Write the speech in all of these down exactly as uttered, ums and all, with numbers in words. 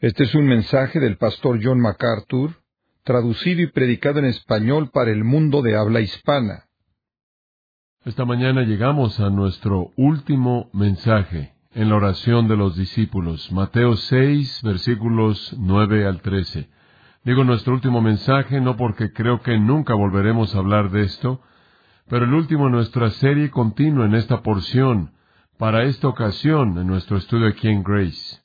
Este es un mensaje del pastor John MacArthur, traducido y predicado en español para el mundo de habla hispana. Esta mañana llegamos a nuestro último mensaje en la oración de los discípulos, Mateo seis, versículos nueve al trece. Digo nuestro último mensaje no porque creo que nunca volveremos a hablar de esto, pero el último en nuestra serie continua en esta porción, para esta ocasión en nuestro estudio aquí en Grace.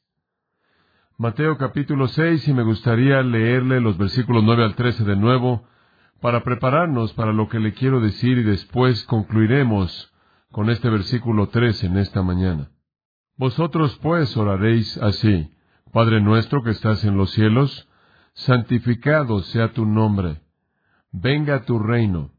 Mateo capítulo seis, y me gustaría leerle los versículos nueve al trece de nuevo, para prepararnos para lo que le quiero decir, y después concluiremos con este versículo trece en esta mañana. Vosotros pues oraréis así: Padre nuestro que estás en los cielos, santificado sea tu nombre. Venga tu reino.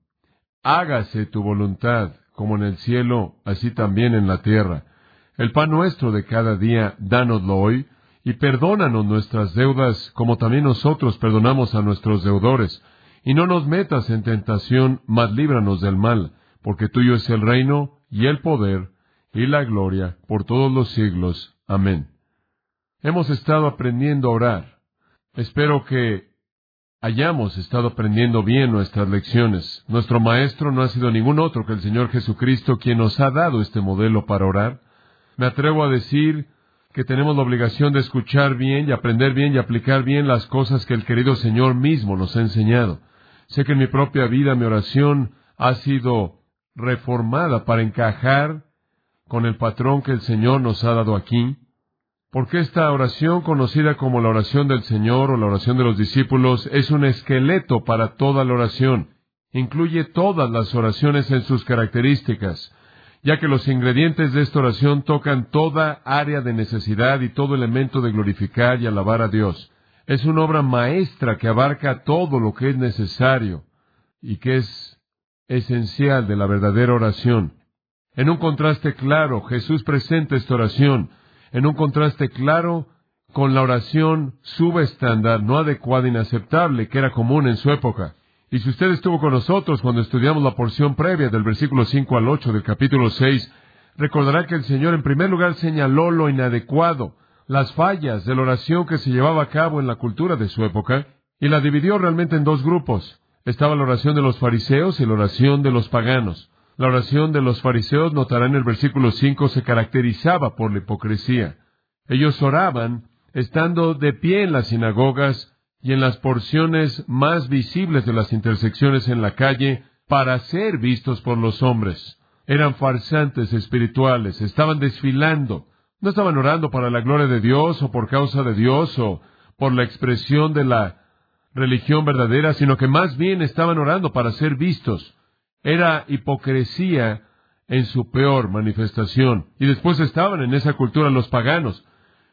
Hágase tu voluntad, como en el cielo, así también en la tierra. El pan nuestro de cada día, dánoslo hoy, y perdónanos nuestras deudas, como también nosotros perdonamos a nuestros deudores. Y no nos metas en tentación, mas líbranos del mal, porque tuyo es el reino, y el poder, y la gloria, por todos los siglos. Amén. Hemos estado aprendiendo a orar. Espero que hayamos estado aprendiendo bien nuestras lecciones. Nuestro maestro no ha sido ningún otro que el Señor Jesucristo, quien nos ha dado este modelo para orar. Me atrevo a decir que tenemos la obligación de escuchar bien y aprender bien y aplicar bien las cosas que el querido Señor mismo nos ha enseñado. Sé que en mi propia vida mi oración ha sido reformada para encajar con el patrón que el Señor nos ha dado aquí, porque esta oración, conocida como la oración del Señor o la oración de los discípulos, es un esqueleto para toda la oración. Incluye todas las oraciones en sus características, ya que los ingredientes de esta oración tocan toda área de necesidad y todo elemento de glorificar y alabar a Dios. Es una obra maestra que abarca todo lo que es necesario y que es esencial de la verdadera oración. En un contraste claro, Jesús presenta esta oración, en un contraste claro con la oración subestándar, no adecuada, inaceptable, que era común en su época. Y si usted estuvo con nosotros cuando estudiamos la porción previa del versículo cinco al ocho del capítulo seis, recordará que el Señor en primer lugar señaló lo inadecuado, las fallas de la oración que se llevaba a cabo en la cultura de su época, y la dividió realmente en dos grupos. Estaba la oración de los fariseos y la oración de los paganos. La oración de los fariseos, notará en el versículo cinco, se caracterizaba por la hipocresía. Ellos oraban estando de pie en las sinagogas y en las porciones más visibles de las intersecciones en la calle para ser vistos por los hombres. Eran farsantes espirituales, estaban desfilando. No estaban orando para la gloria de Dios o por causa de Dios o por la expresión de la religión verdadera, sino que más bien estaban orando para ser vistos. Era hipocresía en su peor manifestación. Y después estaban en esa cultura los paganos.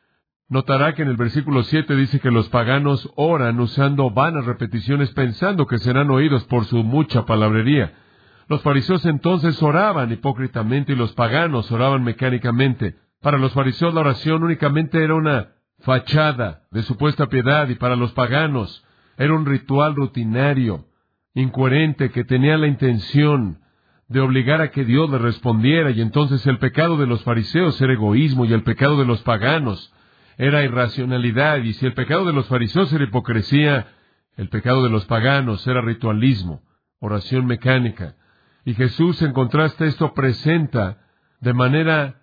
Notará que en el versículo siete dice que los paganos oran usando vanas repeticiones pensando que serán oídos por su mucha palabrería. Los fariseos entonces oraban hipócritamente y los paganos oraban mecánicamente. Para los fariseos la oración únicamente era una fachada de supuesta piedad, y para los paganos era un ritual rutinario, incoherente, que tenía la intención de obligar a que Dios le respondiera. Y entonces el pecado de los fariseos era egoísmo y el pecado de los paganos era irracionalidad. Y si el pecado de los fariseos era hipocresía, el pecado de los paganos era ritualismo, oración mecánica. Y Jesús, en contraste a esto, presenta de manera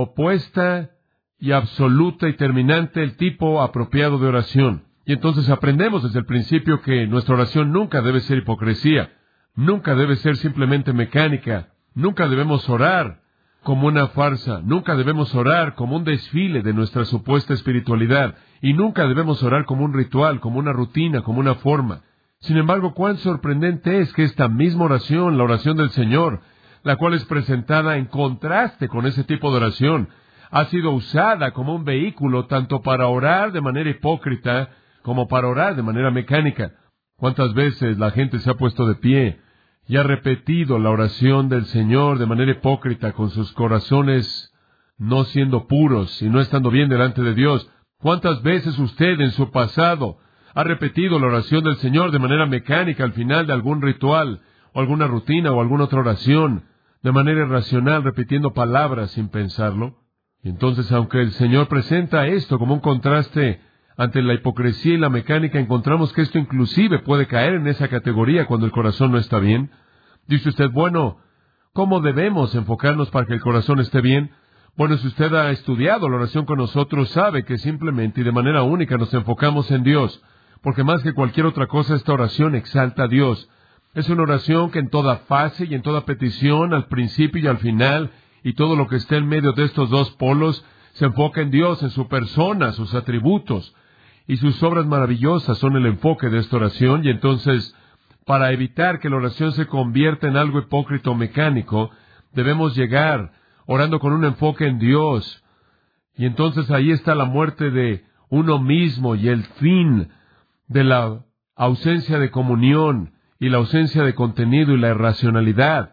opuesta y absoluta y terminante el tipo apropiado de oración. Y entonces aprendemos desde el principio que nuestra oración nunca debe ser hipocresía, nunca debe ser simplemente mecánica, nunca debemos orar como una farsa, nunca debemos orar como un desfile de nuestra supuesta espiritualidad, y nunca debemos orar como un ritual, como una rutina, como una forma. Sin embargo, cuán sorprendente es que esta misma oración, la oración del Señor, la cual es presentada en contraste con ese tipo de oración, ha sido usada como un vehículo tanto para orar de manera hipócrita como para orar de manera mecánica. ¿Cuántas veces la gente se ha puesto de pie y ha repetido la oración del Señor de manera hipócrita, con sus corazones no siendo puros y no estando bien delante de Dios? ¿Cuántas veces usted en su pasado ha repetido la oración del Señor de manera mecánica al final de algún ritual, o alguna rutina, o alguna otra oración, de manera irracional, repitiendo palabras sin pensarlo? Y entonces, aunque el Señor presenta esto como un contraste ante la hipocresía y la mecánica, encontramos que esto inclusive puede caer en esa categoría cuando el corazón no está bien. Dice usted, bueno, ¿cómo debemos enfocarnos para que el corazón esté bien? Bueno, si usted ha estudiado la oración con nosotros, sabe que simplemente y de manera única nos enfocamos en Dios, porque más que cualquier otra cosa, esta oración exalta a Dios. Es una oración que en toda fase y en toda petición, al principio y al final, y todo lo que esté en medio de estos dos polos, se enfoca en Dios, en su persona, sus atributos, y sus obras maravillosas son el enfoque de esta oración. Y entonces, para evitar que la oración se convierta en algo hipócrita o mecánico, debemos llegar orando con un enfoque en Dios. Y entonces ahí está la muerte de uno mismo y el fin de la ausencia de comunión y la ausencia de contenido y la irracionalidad.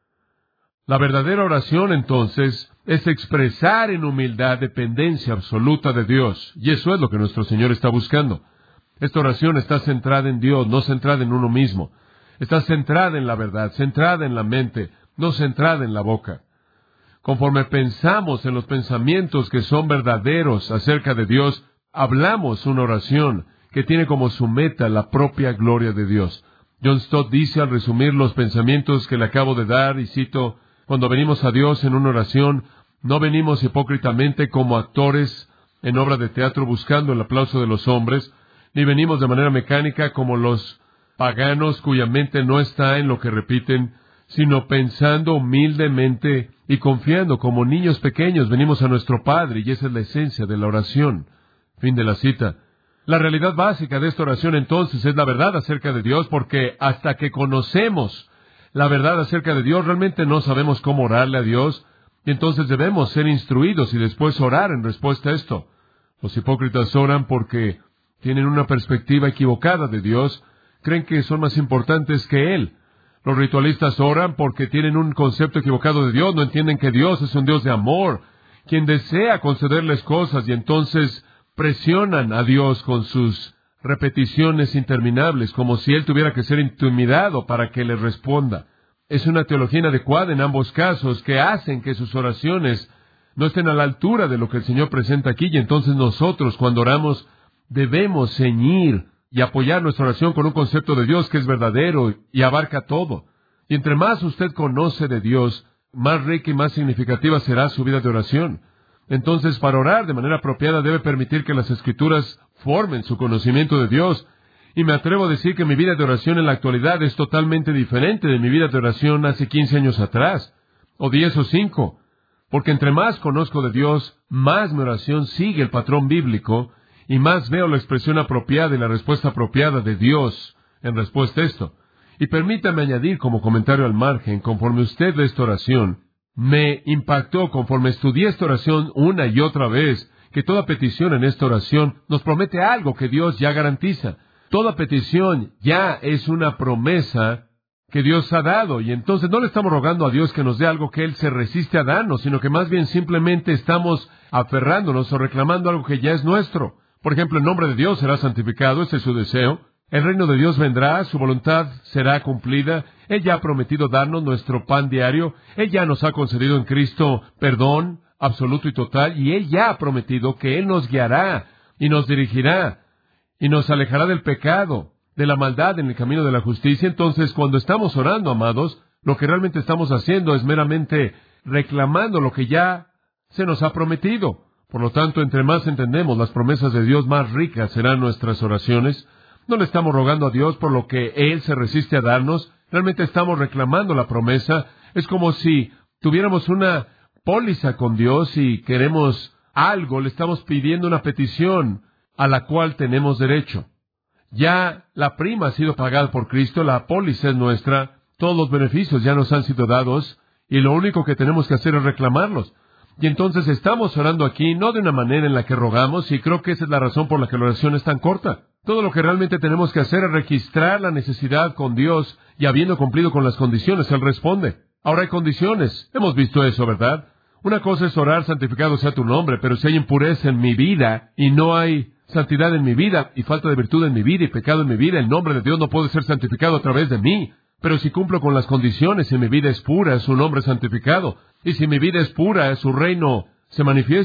La verdadera oración, entonces, es expresar en humildad dependencia absoluta de Dios. Y eso es lo que nuestro Señor está buscando. Esta oración está centrada en Dios, no centrada en uno mismo. Está centrada en la verdad, centrada en la mente, no centrada en la boca. Conforme pensamos en los pensamientos que son verdaderos acerca de Dios, hablamos una oración que tiene como su meta la propia gloria de Dios. John Stott dice al resumir los pensamientos que le acabo de dar, y cito, cuando venimos a Dios en una oración, no venimos hipócritamente como actores en obra de teatro buscando el aplauso de los hombres, ni venimos de manera mecánica como los paganos cuya mente no está en lo que repiten, sino pensando humildemente y confiando como niños pequeños venimos a nuestro Padre, y esa es la esencia de la oración. Fin de la cita. La realidad básica de esta oración entonces es la verdad acerca de Dios, porque hasta que conocemos la verdad acerca de Dios, realmente no sabemos cómo orarle a Dios, y entonces debemos ser instruidos y después orar en respuesta a esto. Los hipócritas oran porque tienen una perspectiva equivocada de Dios, creen que son más importantes que Él. Los ritualistas oran porque tienen un concepto equivocado de Dios, no entienden que Dios es un Dios de amor, quien desea concederles cosas, y entonces presionan a Dios con sus repeticiones interminables, como si Él tuviera que ser intimidado para que les responda. Es una teología inadecuada en ambos casos, que hacen que sus oraciones no estén a la altura de lo que el Señor presenta aquí, y entonces nosotros, cuando oramos, debemos ceñir y apoyar nuestra oración con un concepto de Dios que es verdadero y abarca todo. Y entre más usted conoce de Dios, más rica y más significativa será su vida de oración. Entonces, para orar de manera apropiada, debe permitir que las Escrituras formen su conocimiento de Dios. Y me atrevo a decir que mi vida de oración en la actualidad es totalmente diferente de mi vida de oración hace quince años atrás, o diez o cinco. Porque entre más conozco de Dios, más mi oración sigue el patrón bíblico, y más veo la expresión apropiada y la respuesta apropiada de Dios en respuesta a esto. Y permítame añadir como comentario al margen, conforme usted ve esta oración, me impactó conforme estudié esta oración una y otra vez, que toda petición en esta oración nos promete algo que Dios ya garantiza. Toda petición ya es una promesa que Dios ha dado, y entonces no le estamos rogando a Dios que nos dé algo que Él se resiste a darnos, sino que más bien simplemente estamos aferrándonos o reclamando algo que ya es nuestro. Por ejemplo, el nombre de Dios será santificado, ese es su deseo. El reino de Dios vendrá, su voluntad será cumplida. Él ya ha prometido darnos nuestro pan diario. Él ya nos ha concedido en Cristo perdón absoluto y total. Y Él ya ha prometido que Él nos guiará y nos dirigirá y nos alejará del pecado, de la maldad en el camino de la justicia. Entonces, cuando estamos orando, amados, lo que realmente estamos haciendo es meramente reclamando lo que ya se nos ha prometido. Por lo tanto, entre más entendemos las promesas de Dios, más ricas serán nuestras oraciones. No le estamos rogando a Dios por lo que Él se resiste a darnos. Realmente estamos reclamando la promesa. Es como si tuviéramos una póliza con Dios y queremos algo, le estamos pidiendo una petición a la cual tenemos derecho. Ya la prima ha sido pagada por Cristo, la póliza es nuestra, todos los beneficios ya nos han sido dados, y lo único que tenemos que hacer es reclamarlos. Y entonces estamos orando aquí no de una manera en la que rogamos, y creo que esa es la razón por la que la oración es tan corta. Todo lo que realmente tenemos que hacer es registrar la necesidad con Dios, y habiendo cumplido con las condiciones, Él responde. Ahora hay condiciones. Hemos visto eso, ¿verdad? Una cosa es orar, santificado sea tu nombre, pero si hay impureza en mi vida, y no hay santidad en mi vida, y falta de virtud en mi vida, y pecado en mi vida, el nombre de Dios no puede ser santificado a través de mí. Pero si cumplo con las condiciones, y mi vida es pura, su nombre es santificado. Y si mi vida es pura, su reino se manifiesta.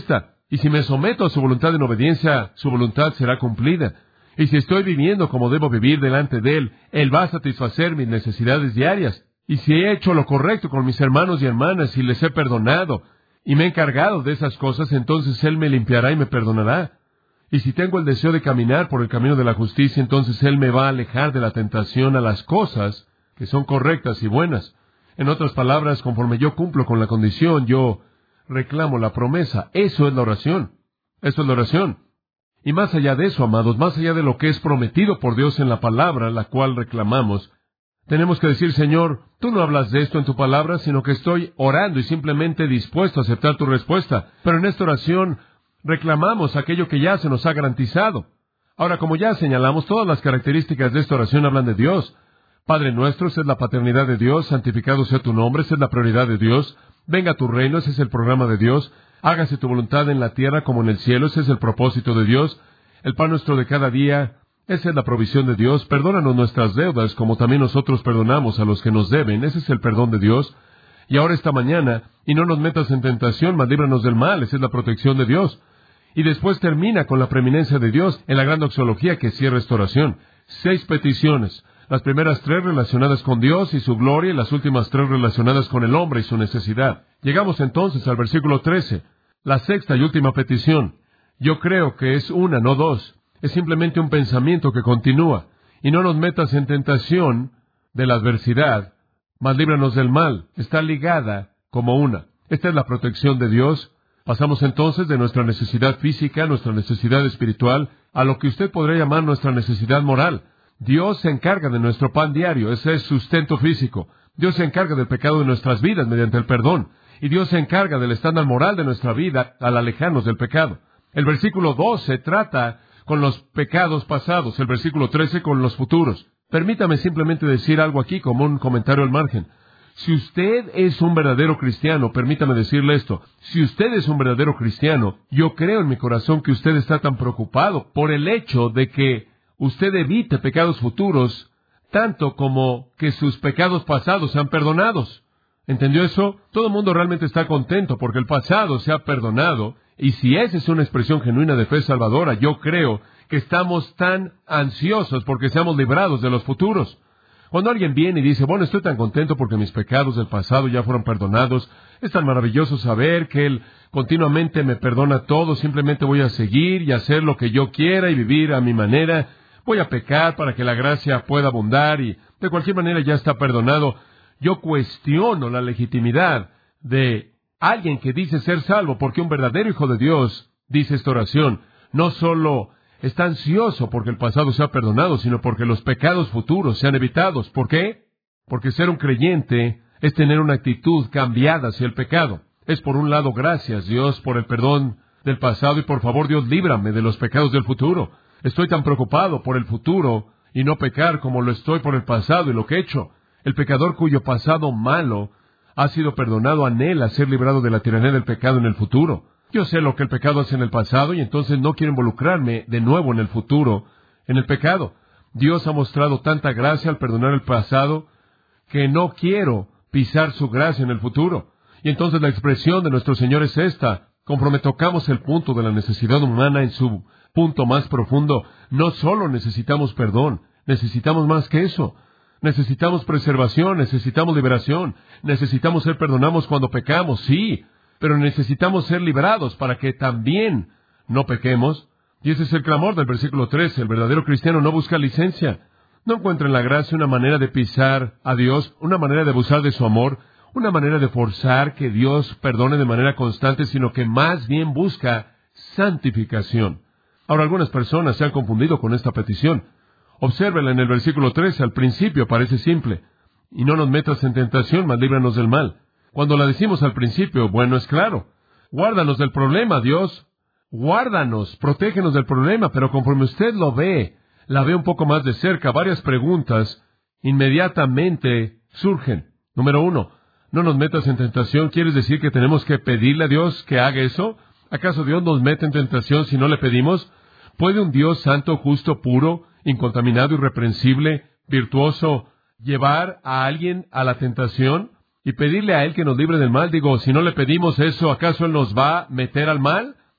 Y si me someto a su voluntad en obediencia, su voluntad será cumplida. Y si estoy viviendo como debo vivir delante de Él, Él va a satisfacer mis necesidades diarias. Y si he hecho lo correcto con mis hermanos y hermanas y les he perdonado y me he encargado de esas cosas, entonces Él me limpiará y me perdonará. Y si tengo el deseo de caminar por el camino de la justicia, entonces Él me va a alejar de la tentación a las cosas que son correctas y buenas. En otras palabras, conforme yo cumplo con la condición, yo reclamo la promesa. Eso es la oración. Eso es la oración. Y más allá de eso, amados, más allá de lo que es prometido por Dios en la palabra, la cual reclamamos, tenemos que decir, Señor, tú no hablas de esto en tu palabra, sino que estoy orando y simplemente dispuesto a aceptar tu respuesta. Pero en esta oración reclamamos aquello que ya se nos ha garantizado. Ahora, como ya señalamos, todas las características de esta oración hablan de Dios. Padre nuestro, esa es la paternidad de Dios, santificado sea tu nombre, esa es la prioridad de Dios. Venga a tu reino, ese es el programa de Dios. Hágase tu voluntad en la tierra como en el cielo, ese es el propósito de Dios. El pan nuestro de cada día, esa es la provisión de Dios. Perdónanos nuestras deudas, como también nosotros perdonamos a los que nos deben. Ese es el perdón de Dios. Y ahora esta mañana, y no nos metas en tentación, mas líbranos del mal. Esa es la protección de Dios. Y después termina con la preeminencia de Dios en la gran doxología que cierra esta oración. Seis peticiones. Las primeras tres relacionadas con Dios y su gloria, y las últimas tres relacionadas con el hombre y su necesidad. Llegamos entonces al versículo trece. La sexta y última petición. Yo creo que es una, no dos. Es simplemente un pensamiento que continúa. Y no nos metas en tentación de la adversidad, mas líbranos del mal. Está ligada como una. Esta es la protección de Dios. Pasamos entonces de nuestra necesidad física, nuestra necesidad espiritual, a lo que usted podría llamar nuestra necesidad moral. Dios se encarga de nuestro pan diario. Ese es sustento físico. Dios se encarga del pecado de nuestras vidas mediante el perdón. Y Dios se encarga del estándar moral de nuestra vida al alejarnos del pecado. El versículo doce trata con los pecados pasados, el versículo trece con los futuros. Permítame simplemente decir algo aquí como un comentario al margen. Si usted es un verdadero cristiano, permítame decirle esto, si usted es un verdadero cristiano, yo creo en mi corazón que usted está tan preocupado por el hecho de que usted evite pecados futuros, tanto como que sus pecados pasados sean perdonados. ¿Entendió eso? Todo el mundo realmente está contento porque el pasado se ha perdonado. Y si esa es una expresión genuina de fe salvadora, yo creo que estamos tan ansiosos porque seamos librados de los futuros. Cuando alguien viene y dice, bueno, estoy tan contento porque mis pecados del pasado ya fueron perdonados, es tan maravilloso saber que Él continuamente me perdona todo, simplemente voy a seguir y hacer lo que yo quiera y vivir a mi manera, voy a pecar para que la gracia pueda abundar y de cualquier manera ya está perdonado. Yo cuestiono la legitimidad de alguien que dice ser salvo, porque un verdadero hijo de Dios dice esta oración, no solo está ansioso porque el pasado sea perdonado, sino porque los pecados futuros sean evitados. ¿Por qué? Porque ser un creyente es tener una actitud cambiada hacia el pecado. Es por un lado, gracias Dios por el perdón del pasado y por favor Dios líbrame de los pecados del futuro. Estoy tan preocupado por el futuro y no pecar como lo estoy por el pasado y lo que he hecho. El pecador cuyo pasado malo ha sido perdonado anhela ser librado de la tiranía del pecado en el futuro. Yo sé lo que el pecado hace en el pasado y entonces no quiero involucrarme de nuevo en el futuro, en el pecado. Dios ha mostrado tanta gracia al perdonar el pasado que no quiero pisar su gracia en el futuro. Y entonces la expresión de nuestro Señor es esta. Conforme tocamos el punto de la necesidad humana en su punto más profundo, no solo necesitamos perdón, necesitamos más que eso. Necesitamos preservación, necesitamos liberación, necesitamos ser perdonados cuando pecamos, sí, pero necesitamos ser liberados para que también no pequemos. Y ese es el clamor del versículo trece. El verdadero cristiano no busca licencia. No encuentra en la gracia una manera de pisar a Dios, una manera de abusar de su amor, una manera de forzar que Dios perdone de manera constante, sino que más bien busca santificación. Ahora, algunas personas se han confundido con esta petición. Obsérvela en el versículo trece, al principio parece simple. Y no nos metas en tentación, mas líbranos del mal. Cuando la decimos al principio, bueno, es claro. Guárdanos del problema, Dios. Guárdanos, protégenos del problema, pero conforme usted lo ve, la ve un poco más de cerca, varias preguntas inmediatamente surgen. Número uno, no nos metas en tentación. ¿Quieres decir que tenemos que pedirle a Dios que haga eso? ¿Acaso Dios nos mete en tentación si no le pedimos? ¿Puede un Dios santo, justo, puro, incontaminado, irreprensible, virtuoso, llevar a alguien a la tentación y pedirle a Él que nos libre del mal? Digo, si no le pedimos eso, ¿acaso Él nos va a meter al mal?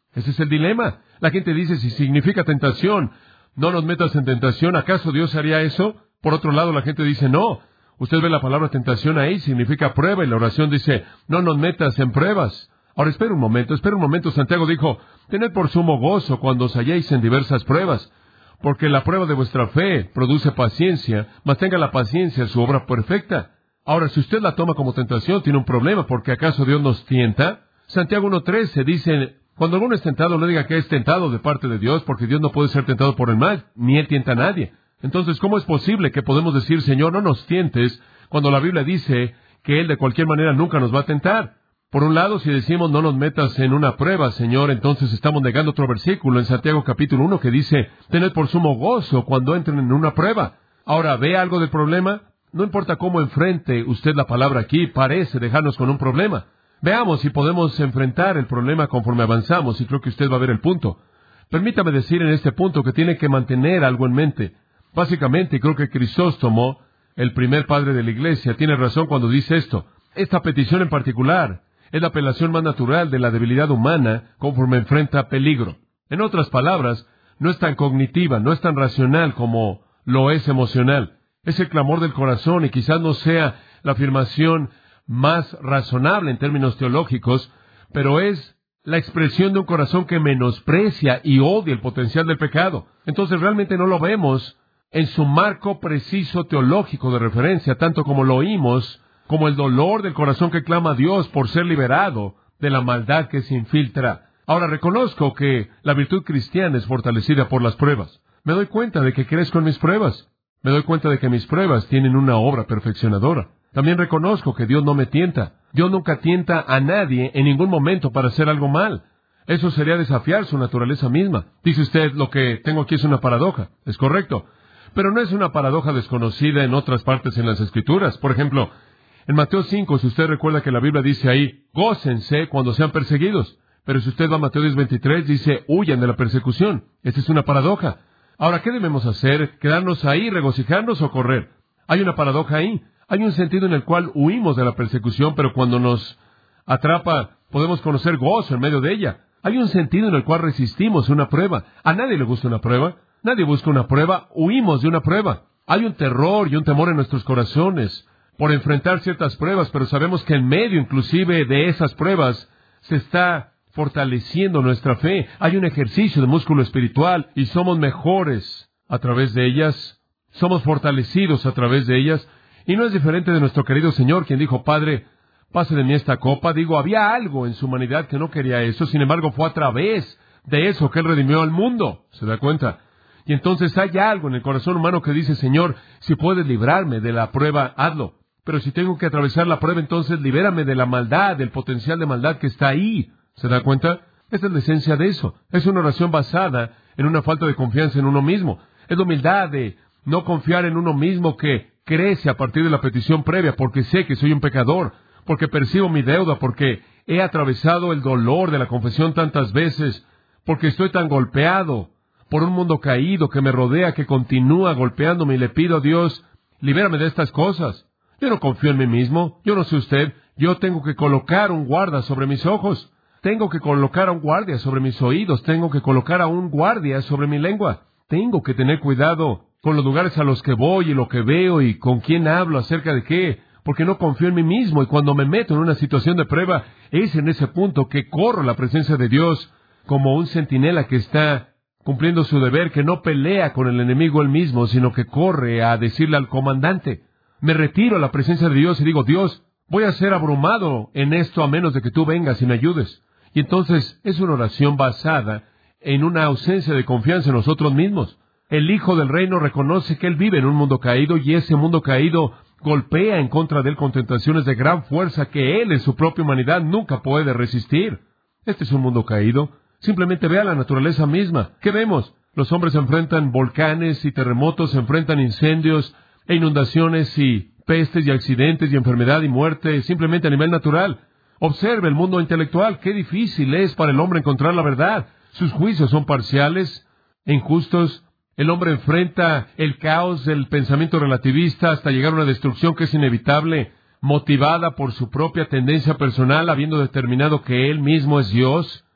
Ese es el dilema. La gente dice, si significa tentación, no nos metas en tentación, ¿acaso Dios haría eso? Por otro lado, la gente dice, no. Usted ve la palabra tentación ahí, significa prueba, y la oración dice, no nos metas en pruebas. Ahora, espera un momento, espera un momento. Santiago dijo, tened por sumo gozo cuando os halléis en diversas pruebas, porque la prueba de vuestra fe produce paciencia, mas tenga la paciencia su obra perfecta. Ahora, si usted la toma como tentación, tiene un problema, porque ¿acaso Dios nos tienta? Santiago uno trece dice, cuando alguno es tentado, no diga que es tentado de parte de Dios, porque Dios no puede ser tentado por el mal, ni Él tienta a nadie. Entonces, ¿cómo es posible que podemos decir, Señor, no nos tientes, cuando la Biblia dice que Él de cualquier manera nunca nos va a tentar? Por un lado, si decimos no nos metas en una prueba, Señor, entonces estamos negando otro versículo en Santiago capítulo uno que dice, tened por sumo gozo cuando entren en una prueba. Ahora, ¿ve algo del problema? No importa cómo enfrente usted la palabra aquí, parece dejarnos con un problema. Veamos si podemos enfrentar el problema conforme avanzamos, y creo que usted va a ver el punto. Permítame decir en este punto que tiene que mantener algo en mente. Básicamente, creo que Crisóstomo, el primer padre de la Iglesia, tiene razón cuando dice esto. Esta petición en particular es la apelación más natural de la debilidad humana conforme enfrenta peligro. En otras palabras, no es tan cognitiva, no es tan racional como lo es emocional. Es el clamor del corazón, y quizás no sea la afirmación más razonable en términos teológicos, pero es la expresión de un corazón que menosprecia y odia el potencial del pecado. Entonces realmente no lo vemos en su marco preciso teológico de referencia, tanto como lo oímos, como el dolor del corazón que clama a Dios por ser liberado de la maldad que se infiltra. Ahora, reconozco que la virtud cristiana es fortalecida por las pruebas. Me doy cuenta de que crezco en mis pruebas. Me doy cuenta de que mis pruebas tienen una obra perfeccionadora. También reconozco que Dios no me tienta. Dios nunca tienta a nadie en ningún momento para hacer algo mal. Eso sería desafiar su naturaleza misma. Dice usted, lo que tengo aquí es una paradoja. Es correcto. Pero no es una paradoja desconocida en otras partes en las Escrituras. Por ejemplo, en Mateo cinco, si usted recuerda que la Biblia dice ahí, gócense cuando sean perseguidos. Pero si usted va a Mateo diez veintitrés, dice, huyan de la persecución. Esta es una paradoja. Ahora, ¿qué debemos hacer? ¿Quedarnos ahí, regocijarnos o correr? Hay una paradoja ahí. Hay un sentido en el cual huimos de la persecución, pero cuando nos atrapa, podemos conocer gozo en medio de ella. Hay un sentido en el cual resistimos una prueba. A nadie le gusta una prueba. Nadie busca una prueba. Huimos de una prueba. Hay un terror y un temor en nuestros corazones por enfrentar ciertas pruebas, pero sabemos que en medio inclusive de esas pruebas se está fortaleciendo nuestra fe. Hay un ejercicio de músculo espiritual y somos mejores a través de ellas. Somos fortalecidos a través de ellas. Y no es diferente de nuestro querido Señor, quien dijo, Padre, pase de mí esta copa. Digo, había algo en su humanidad que no quería eso. Sin embargo, fue a través de eso que Él redimió al mundo. ¿Se da cuenta? Y entonces hay algo en el corazón humano que dice, Señor, si puedes librarme de la prueba, hazlo. Pero si tengo que atravesar la prueba, entonces libérame de la maldad, del potencial de maldad que está ahí. ¿Se da cuenta? Esta es la esencia de eso. Es una oración basada en una falta de confianza en uno mismo. Es la humildad de no confiar en uno mismo que crece a partir de la petición previa, porque sé que soy un pecador, porque percibo mi deuda, porque he atravesado el dolor de la confesión tantas veces, porque estoy tan golpeado por un mundo caído que me rodea, que continúa golpeándome, y le pido a Dios, libérame de estas cosas. Yo no confío en mí mismo, yo no sé usted, yo tengo que colocar un guarda sobre mis ojos, tengo que colocar a un guardia sobre mis oídos, tengo que colocar a un guardia sobre mi lengua, tengo que tener cuidado con los lugares a los que voy y lo que veo y con quién hablo acerca de qué, porque no confío en mí mismo, y cuando me meto en una situación de prueba, es en ese punto que corro la presencia de Dios como un centinela que está cumpliendo su deber, que no pelea con el enemigo él mismo, sino que corre a decirle al comandante. Me retiro a la presencia de Dios y digo, Dios, voy a ser abrumado en esto a menos de que tú vengas y me ayudes. Y entonces es una oración basada en una ausencia de confianza en nosotros mismos. El Hijo del Reino reconoce que Él vive en un mundo caído, y ese mundo caído golpea en contra de Él con tentaciones de gran fuerza que Él en su propia humanidad nunca puede resistir. Este es un mundo caído. Simplemente vea la naturaleza misma. ¿Qué vemos? Los hombres enfrentan volcanes y terremotos, se enfrentan incendios e inundaciones y pestes y accidentes y enfermedad y muerte, simplemente a nivel natural. Observe el mundo intelectual. Qué difícil es para el hombre encontrar la verdad. Sus juicios son parciales e injustos. El hombre enfrenta el caos del pensamiento relativista hasta llegar a una destrucción que es inevitable, motivada por su propia tendencia personal, habiendo determinado que él mismo es Dios.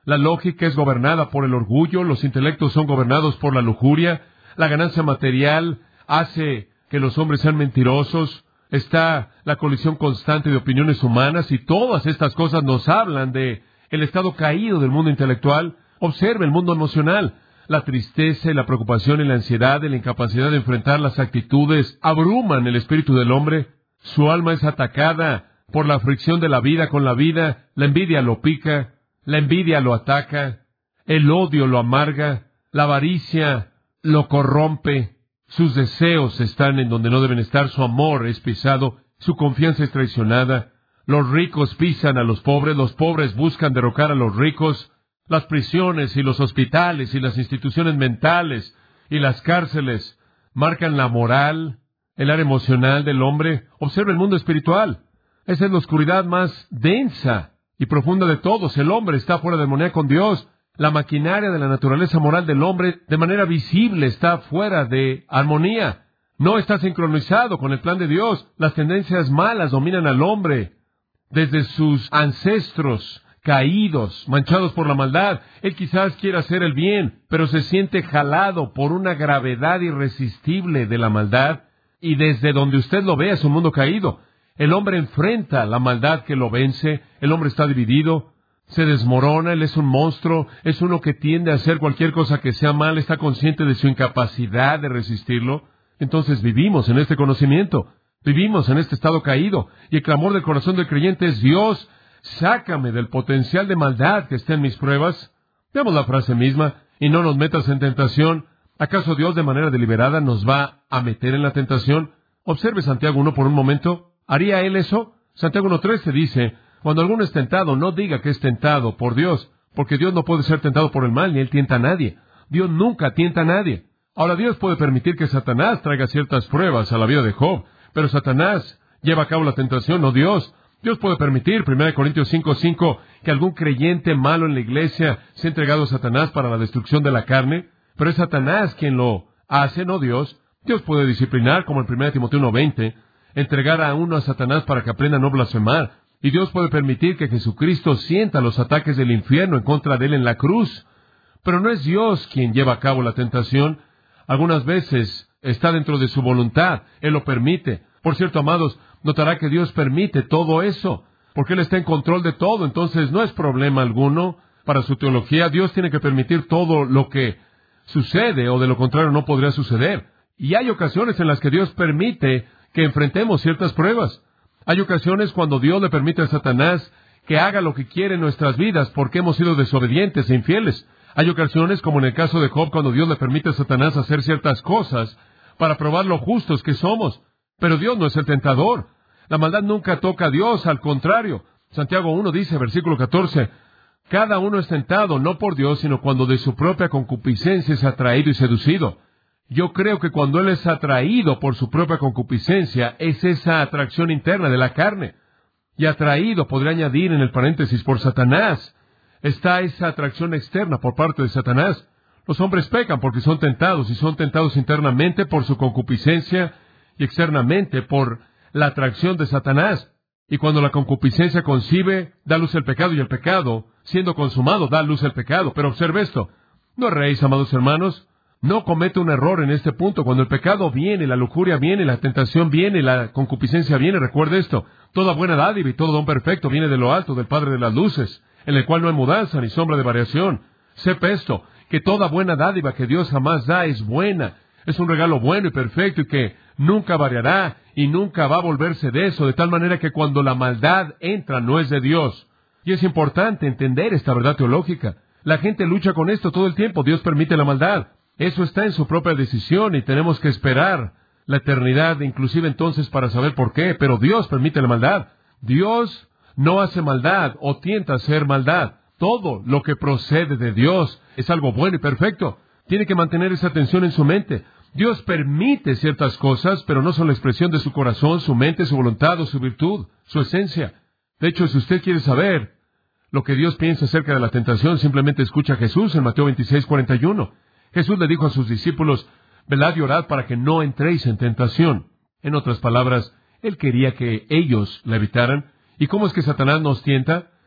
La lógica es gobernada por el orgullo, los intelectos son gobernados por la lujuria, la ganancia material hace que los hombres sean mentirosos, está la colisión constante de opiniones humanas, y todas estas cosas nos hablan de el estado caído del mundo intelectual. Observe el mundo emocional. La tristeza y la preocupación y la ansiedad y la incapacidad de enfrentar las actitudes abruman el espíritu del hombre. Su alma es atacada por la fricción de la vida con la vida. La envidia lo pica, la envidia lo ataca, el odio lo amarga, la avaricia lo corrompe. Sus deseos están en donde no deben estar, su amor es pisado, su confianza es traicionada. Los ricos pisan a los pobres, los pobres buscan derrocar a los ricos. Las prisiones y los hospitales y las instituciones mentales y las cárceles marcan la moral, el área emocional del hombre. Observa el mundo espiritual. Esa es la oscuridad más densa y profunda de todos. El hombre está fuera de armonía con Dios. La maquinaria de la naturaleza moral del hombre, de manera visible, está fuera de armonía. No está sincronizado con el plan de Dios. Las tendencias malas dominan al hombre desde sus ancestros caídos, manchados por la maldad. Él quizás quiera hacer el bien, pero se siente jalado por una gravedad irresistible de la maldad, y desde donde usted lo ve es un mundo caído. El hombre enfrenta la maldad que lo vence, el hombre está dividido, se desmorona, él es un monstruo, es uno que tiende a hacer cualquier cosa que sea mal, está consciente de su incapacidad de resistirlo. Entonces vivimos en este conocimiento, vivimos en este estado caído, y el clamor del corazón del creyente es: Dios, sácame del potencial de maldad que está en mis pruebas. Veamos la frase misma: y no nos metas en tentación. ¿Acaso Dios de manera deliberada nos va a meter en la tentación? Observe Santiago uno por un momento. ¿Haría Él eso? Santiago uno trece dice: cuando alguno es tentado, no diga que es tentado por Dios, porque Dios no puede ser tentado por el mal, ni Él tienta a nadie. Dios nunca tienta a nadie. Ahora, Dios puede permitir que Satanás traiga ciertas pruebas a la vida de Job, pero Satanás lleva a cabo la tentación, no Dios. Dios puede permitir, primera Corintios cinco cinco, que algún creyente malo en la iglesia sea entregado a Satanás para la destrucción de la carne, pero es Satanás quien lo hace, no Dios. Dios puede disciplinar, como en primera Timoteo uno veinte, entregar a uno a Satanás para que aprenda a no blasfemar, y Dios puede permitir que Jesucristo sienta los ataques del infierno en contra de él en la cruz, pero no es Dios quien lleva a cabo la tentación. Algunas veces está dentro de su voluntad, Él lo permite. Por cierto, amados, notará que Dios permite todo eso, porque Él está en control de todo, entonces no es problema alguno para su teología. Dios tiene que permitir todo lo que sucede, o de lo contrario no podría suceder. Y hay ocasiones en las que Dios permite que enfrentemos ciertas pruebas. Hay ocasiones cuando Dios le permite a Satanás que haga lo que quiere en nuestras vidas porque hemos sido desobedientes e infieles. Hay ocasiones, como en el caso de Job, cuando Dios le permite a Satanás hacer ciertas cosas para probar lo justos que somos. Pero Dios no es el tentador. La maldad nunca toca a Dios, al contrario. Santiago uno dice, versículo catorce, cada uno es tentado no por Dios, sino cuando de su propia concupiscencia es atraído y seducido. Yo creo que cuando él es atraído por su propia concupiscencia, es esa atracción interna de la carne. Y atraído, podría añadir en el paréntesis, por Satanás, está esa atracción externa por parte de Satanás. Los hombres pecan porque son tentados, y son tentados internamente por su concupiscencia y externamente por la atracción de Satanás. Y cuando la concupiscencia concibe, da luz el pecado, y el pecado, siendo consumado, da luz el pecado. Pero observe esto, no erréis, amados hermanos. No comete un error en este punto. Cuando el pecado viene, la lujuria viene, la tentación viene, la concupiscencia viene, recuerde esto: toda buena dádiva y todo don perfecto viene de lo alto, del Padre de las luces, en el cual no hay mudanza ni sombra de variación. Sepa esto, que toda buena dádiva que Dios jamás da es buena, es un regalo bueno y perfecto, y que nunca variará y nunca va a volverse de eso, de tal manera que cuando la maldad entra no es de Dios. Y es importante entender esta verdad teológica. La gente lucha con esto todo el tiempo. Dios permite la maldad. Eso está en su propia decisión, y tenemos que esperar la eternidad, inclusive entonces, para saber por qué. Pero Dios permite la maldad. Dios no hace maldad o tienta a hacer maldad. Todo lo que procede de Dios es algo bueno y perfecto. Tiene que mantener esa atención en su mente. Dios permite ciertas cosas, pero no son la expresión de su corazón, su mente, su voluntad o su virtud, su esencia. De hecho, si usted quiere saber lo que Dios piensa acerca de la tentación, simplemente escucha a Jesús en Mateo veintiséis cuarenta y uno. Jesús le dijo a sus discípulos: velad y orad para que no entréis en tentación. En otras palabras, Él quería que ellos la evitaran. ¿Y cómo es que Satanás nos tienta?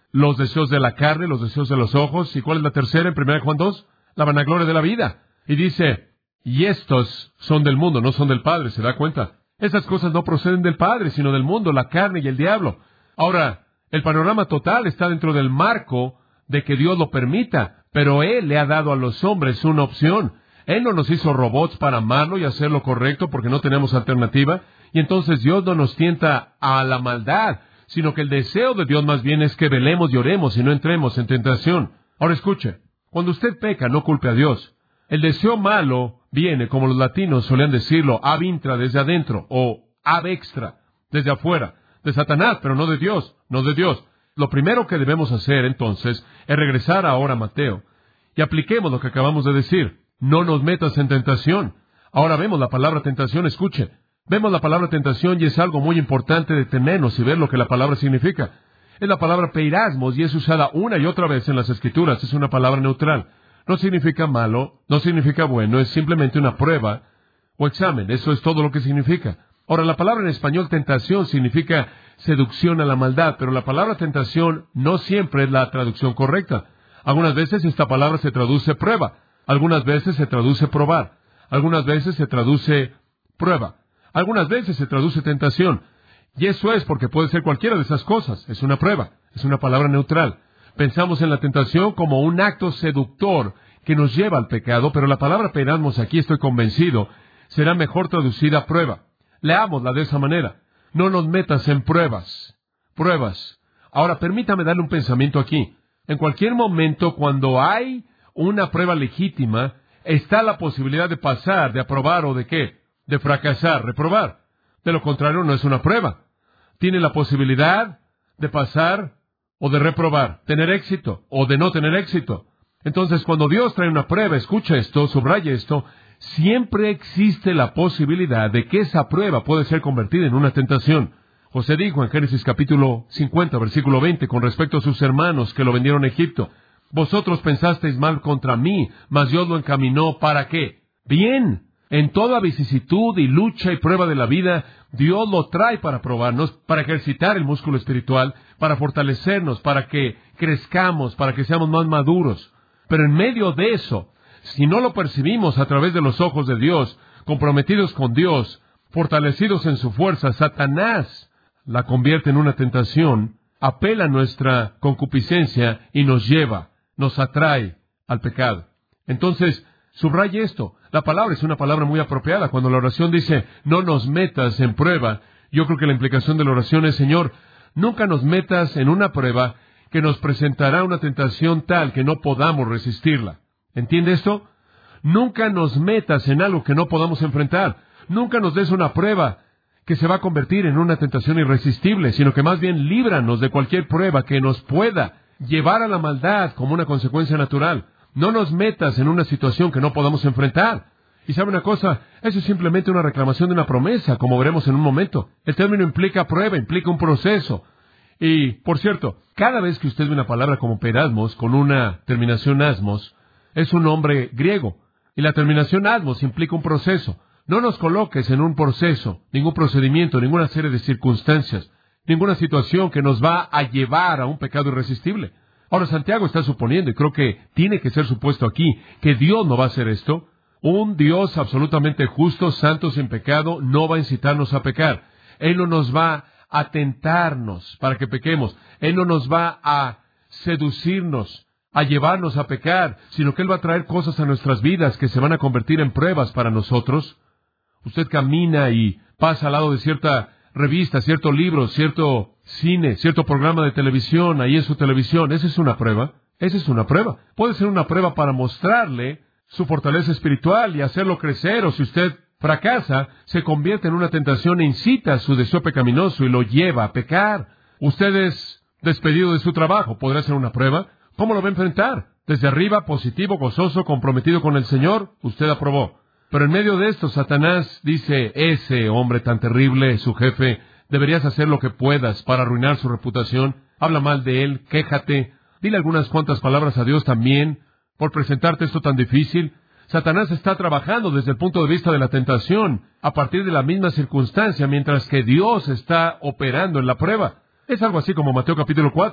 los deseos de la carne, los deseos de los ojos. ¿Y cuál es la tercera en primera de Juan dos? La vanagloria de la vida. Y dice, y estos son del mundo, no son del Padre, ¿se da cuenta? Esas cosas no proceden del Padre, sino del mundo, la carne y el diablo. Ahora, el panorama total está dentro del marco de que Dios lo permita, pero Él le ha dado a los hombres una opción. Él no nos hizo robots para amarlo y hacer lo correcto porque no tenemos alternativa, y entonces Dios no nos tienta a la maldad, sino que el deseo de Dios más bien es que velemos y oremos y no entremos en tentación. Ahora escuche, cuando usted peca, no culpe a Dios. El deseo malo viene, como los latinos solían decirlo, ab intra, desde adentro, o ab extra, desde afuera, de Satanás, pero no de Dios, no de Dios. Lo primero que debemos hacer, entonces, es regresar ahora a Mateo, y apliquemos lo que acabamos de decir. No nos metas en tentación. Ahora vemos la palabra tentación, escuche. Vemos la palabra tentación y es algo muy importante detenernos y ver lo que la palabra significa. Es la palabra peirasmos y es usada una y otra vez en las Escrituras. Es una palabra neutral. No significa malo, no significa bueno, es simplemente una prueba o examen. Eso es todo lo que significa. Ahora, la palabra en español tentación significa seducción a la maldad, pero la palabra tentación no siempre es la traducción correcta. Algunas veces esta palabra se traduce prueba, algunas veces se traduce probar, algunas veces se traduce prueba, algunas veces se traduce tentación. Y eso es porque puede ser cualquiera de esas cosas. Es una prueba, es una palabra neutral. Pensamos en la tentación como un acto seductor que nos lleva al pecado, pero la palabra peirasmos aquí, estoy convencido, será mejor traducida prueba. Leámosla de esa manera. No nos metas en pruebas. Pruebas. Ahora, permítame darle un pensamiento aquí. En cualquier momento, cuando hay una prueba legítima, está la posibilidad de pasar, de aprobar o de qué? De fracasar, reprobar. De lo contrario, no es una prueba. Tiene la posibilidad de pasar o de reprobar, tener éxito o de no tener éxito. Entonces, cuando Dios trae una prueba, escucha esto, subraya esto, siempre existe la posibilidad de que esa prueba puede ser convertida en una tentación. José dijo en Génesis capítulo cincuenta, versículo veinte, con respecto a sus hermanos que lo vendieron a Egipto, vosotros pensasteis mal contra mí, mas Dios lo encaminó ¿para qué? Bien. En toda vicisitud y lucha y prueba de la vida, Dios lo trae para probarnos, para ejercitar el músculo espiritual, para fortalecernos, para que crezcamos, para que seamos más maduros. Pero en medio de eso, si no lo percibimos a través de los ojos de Dios, comprometidos con Dios, fortalecidos en su fuerza, Satanás la convierte en una tentación, apela a nuestra concupiscencia y nos lleva, nos atrae al pecado. Entonces, subraye esto. La palabra es una palabra muy apropiada. Cuando la oración dice, no nos metas en prueba, yo creo que la implicación de la oración es, Señor, nunca nos metas en una prueba que nos presentará una tentación tal que no podamos resistirla. ¿Entiende esto? Nunca nos metas en algo que no podamos enfrentar. Nunca nos des una prueba que se va a convertir en una tentación irresistible, sino que más bien líbranos de cualquier prueba que nos pueda llevar a la maldad como una consecuencia natural. No nos metas en una situación que no podamos enfrentar. Y sabe una cosa, eso es simplemente una reclamación de una promesa, como veremos en un momento. El término implica prueba, implica un proceso. Y, por cierto, cada vez que usted ve una palabra como peirasmos, con una terminación asmos, es un nombre griego. Y la terminación asmos implica un proceso. No nos coloques en un proceso, ningún procedimiento, ninguna serie de circunstancias, ninguna situación que nos va a llevar a un pecado irresistible. Ahora, Santiago está suponiendo, y creo que tiene que ser supuesto aquí, que Dios no va a hacer esto. Un Dios absolutamente justo, santo, sin pecado, no va a incitarnos a pecar. Él no nos va a tentarnos para que pequemos. Él no nos va a seducirnos, a llevarnos a pecar, sino que Él va a traer cosas a nuestras vidas que se van a convertir en pruebas para nosotros. Usted camina y pasa al lado de cierta revista, cierto libro, cierto cine, cierto programa de televisión, ahí en su televisión. Esa es una prueba. Esa es una prueba. Puede ser una prueba para mostrarle su fortaleza espiritual y hacerlo crecer, o si usted fracasa, se convierte en una tentación e incita su deseo pecaminoso y lo lleva a pecar. Usted es despedido de su trabajo. ¿Podrá ser una prueba? ¿Cómo lo va a enfrentar? Desde arriba, positivo, gozoso, comprometido con el Señor, usted aprobó. Pero en medio de esto, Satanás dice, ese hombre tan terrible, su jefe, deberías hacer lo que puedas para arruinar su reputación. Habla mal de él, quéjate, dile algunas cuantas palabras a Dios también, por presentarte esto tan difícil. Satanás está trabajando desde el punto de vista de la tentación, a partir de la misma circunstancia, mientras que Dios está operando en la prueba. Es algo así como Mateo capítulo cuatro.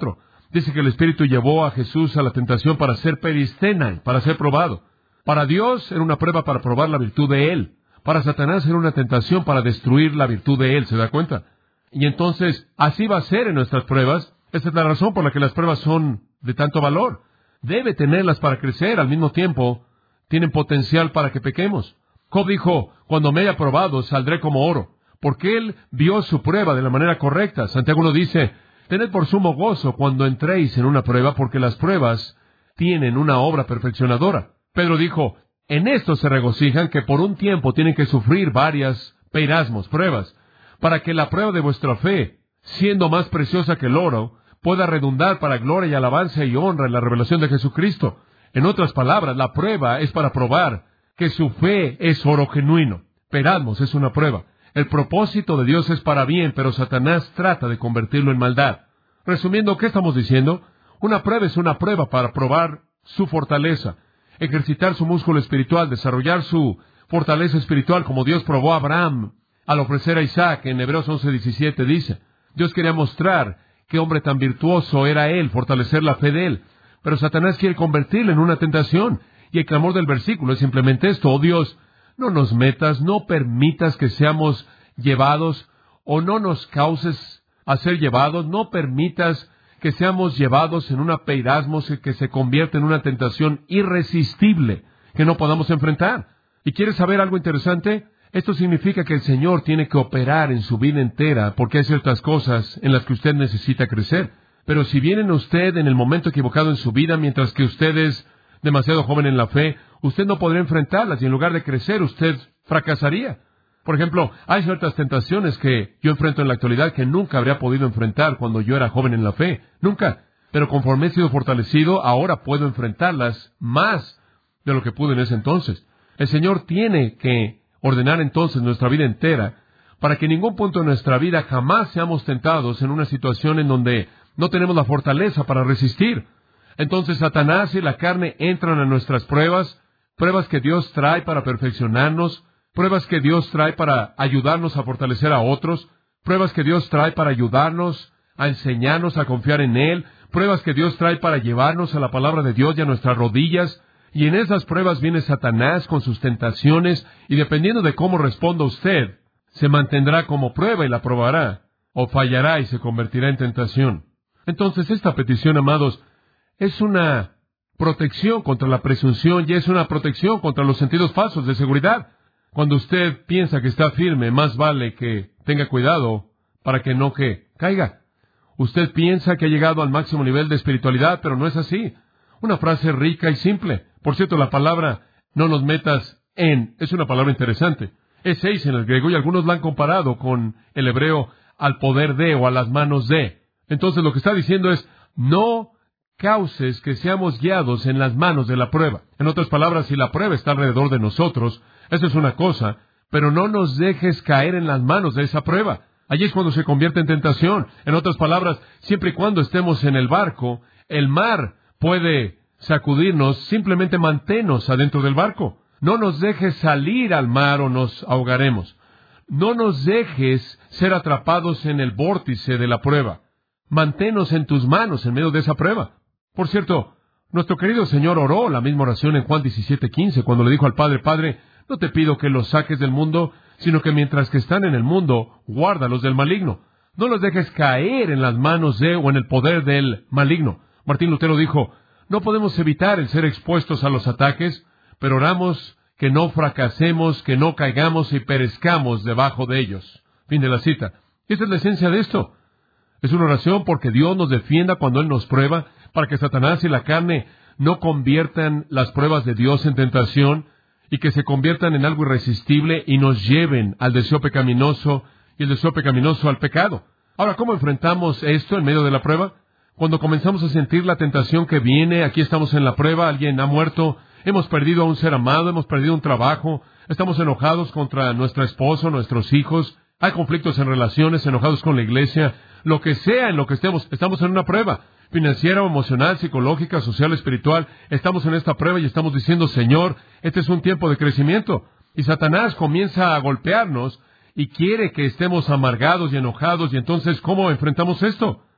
Dice que el Espíritu llevó a Jesús a la tentación para ser peristena, para ser probado. Para Dios era una prueba para probar la virtud de Él. Para Satanás era una tentación para destruir la virtud de Él, ¿se da cuenta? Y entonces, así va a ser en nuestras pruebas. Esa es la razón por la que las pruebas son de tanto valor. Debe tenerlas para crecer, al mismo tiempo, tienen potencial para que pequemos. Job dijo, cuando me haya probado, saldré como oro, porque él vio su prueba de la manera correcta. Santiago uno dice, tened por sumo gozo cuando entréis en una prueba, porque las pruebas tienen una obra perfeccionadora. Pedro dijo, en esto se regocijan que por un tiempo tienen que sufrir varias peirasmos, pruebas, para que la prueba de vuestra fe, siendo más preciosa que el oro, pueda redundar para gloria y alabanza y honra en la revelación de Jesucristo. En otras palabras, la prueba es para probar que su fe es oro genuino. Peirasmos es una prueba. El propósito de Dios es para bien, pero Satanás trata de convertirlo en maldad. Resumiendo, ¿qué estamos diciendo? Una prueba es una prueba para probar su fortaleza, ejercitar su músculo espiritual, desarrollar su fortaleza espiritual, como Dios probó a Abraham al ofrecer a Isaac. En Hebreos once diecisiete dice, Dios quería mostrar qué hombre tan virtuoso era él, fortalecer la fe de él. Pero Satanás quiere convertirlo en una tentación. Y el clamor del versículo es simplemente esto: oh Dios, no nos metas, no permitas que seamos llevados, o no nos causes a ser llevados, no permitas que seamos llevados en una peirasmo que se convierte en una tentación irresistible que no podamos enfrentar. ¿Y quieres saber algo interesante? Esto significa que el Señor tiene que operar en su vida entera, porque hay ciertas cosas en las que usted necesita crecer. Pero si vienen usted en el momento equivocado en su vida, mientras que usted es demasiado joven en la fe, usted no podrá enfrentarlas, y en lugar de crecer, usted fracasaría. Por ejemplo, hay ciertas tentaciones que yo enfrento en la actualidad que nunca habría podido enfrentar cuando yo era joven en la fe. Nunca. Pero conforme he sido fortalecido, ahora puedo enfrentarlas más de lo que pude en ese entonces. El Señor tiene que ordenar entonces nuestra vida entera para que en ningún punto de nuestra vida jamás seamos tentados en una situación en donde no tenemos la fortaleza para resistir. Entonces Satanás y la carne entran a nuestras pruebas, pruebas que Dios trae para perfeccionarnos, pruebas que Dios trae para ayudarnos a fortalecer a otros, pruebas que Dios trae para ayudarnos a enseñarnos a confiar en Él, pruebas que Dios trae para llevarnos a la palabra de Dios y a nuestras rodillas. Y en esas pruebas viene Satanás con sus tentaciones, y dependiendo de cómo responda usted, se mantendrá como prueba y la probará, o fallará y se convertirá en tentación. Entonces, esta petición, amados, es una protección contra la presunción y es una protección contra los sentidos falsos de seguridad. Cuando usted piensa que está firme, más vale que tenga cuidado para que no que caiga. Usted piensa que ha llegado al máximo nivel de espiritualidad, pero no es así. Una frase rica y simple. Por cierto, la palabra no nos metas en es una palabra interesante. Es seis en el griego y algunos la han comparado con el hebreo al poder de o a las manos de. Entonces lo que está diciendo es, no causes que seamos guiados en las manos de la prueba. En otras palabras, si la prueba está alrededor de nosotros, eso es una cosa, pero no nos dejes caer en las manos de esa prueba. Allí es cuando se convierte en tentación. En otras palabras, siempre y cuando estemos en el barco, el mar puede sacudirnos, simplemente manténnos adentro del barco. No nos dejes salir al mar o nos ahogaremos. No nos dejes ser atrapados en el vórtice de la prueba. Manténnos en tus manos en medio de esa prueba. Por cierto, nuestro querido Señor oró la misma oración en Juan diecisiete quince, cuando le dijo al Padre, Padre, no te pido que los saques del mundo, sino que mientras que están en el mundo, guárdalos del maligno. No los dejes caer en las manos de o en el poder del maligno. Martín Lutero dijo, no podemos evitar el ser expuestos a los ataques, pero oramos que no fracasemos, que no caigamos y perezcamos debajo de ellos. Fin de la cita. Y esta es la esencia de esto. Es una oración porque Dios nos defienda cuando Él nos prueba, para que Satanás y la carne no conviertan las pruebas de Dios en tentación y que se conviertan en algo irresistible y nos lleven al deseo pecaminoso y el deseo pecaminoso al pecado. Ahora, ¿cómo enfrentamos esto en medio de la prueba? Cuando comenzamos a sentir la tentación que viene, aquí estamos en la prueba, alguien ha muerto, hemos perdido a un ser amado, hemos perdido un trabajo, estamos enojados contra nuestra esposa, nuestros hijos, hay conflictos en relaciones, enojados con la iglesia, lo que sea en lo que estemos, estamos en una prueba, financiera, emocional, psicológica, social, espiritual, estamos en esta prueba y estamos diciendo, Señor, este es un tiempo de crecimiento. Y Satanás comienza a golpearnos y quiere que estemos amargados y enojados, y entonces, ¿cómo enfrentamos esto?